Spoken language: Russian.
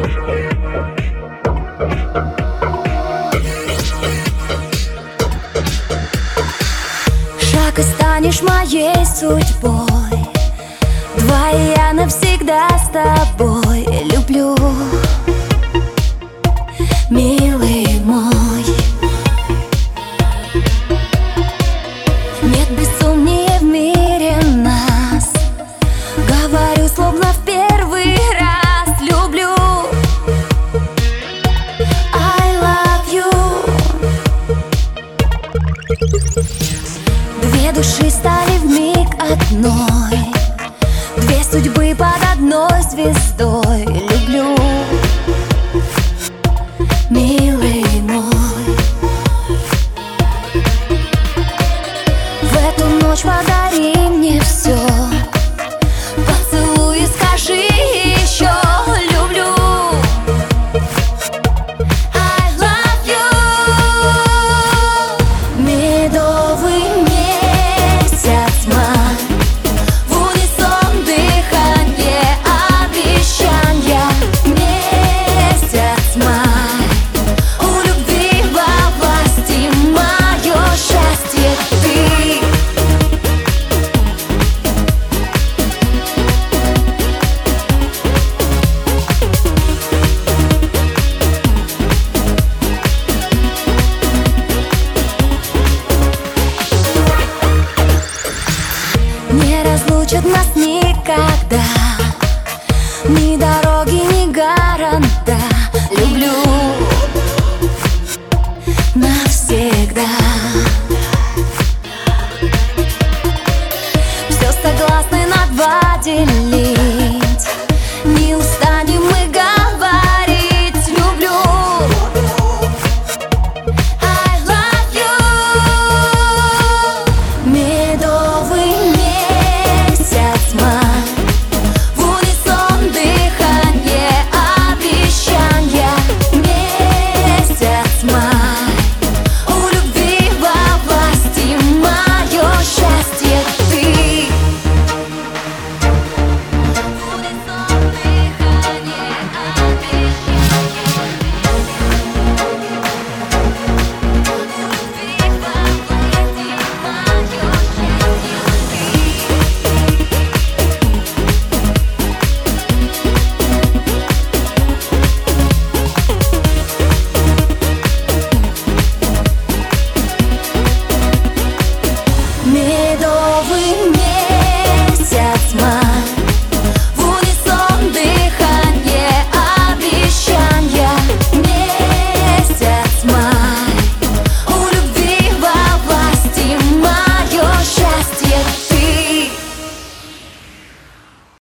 Шаг и станешь моей судьбой. Два, и я навсегда с тобой. Люблю, милый мой. Нет безумнее в мире нас. Говорю, словно в первый раз. Люблю, I love you. Две души стали вмиг одной. Две судьбы под одной звездой. Люблю, милый мой. В эту ночь подари мне все. Поцелуй и скажи еще. Люблю, I love you. Медовый месяц, май, в унисон дыхание, обещанья. Месяц, май, у любви во власти мое счастье ты. Не разлучат нас